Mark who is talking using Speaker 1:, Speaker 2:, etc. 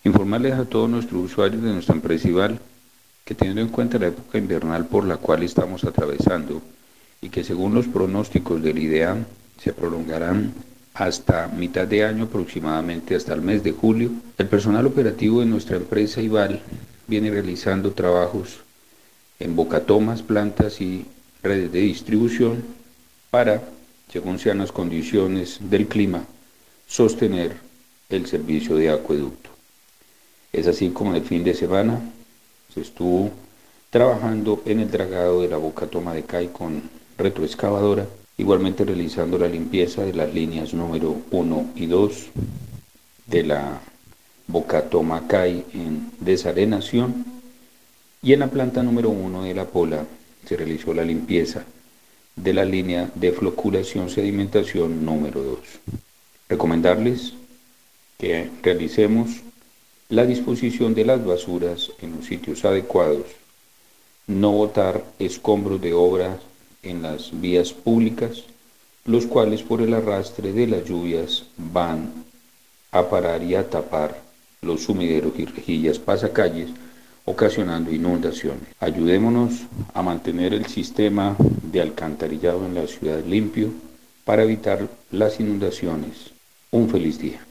Speaker 1: Informarles a todos nuestros usuarios de nuestra empresa IVAL que, teniendo en cuenta la época invernal por la cual estamos atravesando y que según los pronósticos del IDEAM se prolongarán hasta mitad de año, aproximadamente hasta el mes de julio, el personal operativo de nuestra empresa IVAL viene realizando trabajos en bocatomas, plantas y redes de distribución para, según sean las condiciones del clima, sostener el servicio de acueducto. Es así como en el fin de semana se estuvo trabajando en el dragado de la bocatoma de CAI con retroexcavadora, igualmente realizando la limpieza de las líneas número 1 y 2 de la bocatoma CAI en desarenación, y en la planta número 1 de la Pola se realizó la limpieza de la línea de floculación sedimentación número 2. Recomendarles que realicemos la disposición de las basuras en los sitios adecuados, no botar escombros de obras en las vías públicas, los cuales por el arrastre de las lluvias van a parar y a tapar los sumideros y rejillas pasacalles, ocasionando inundaciones. Ayudémonos a mantener el sistema de alcantarillado en la ciudad limpio para evitar las inundaciones. Un feliz día.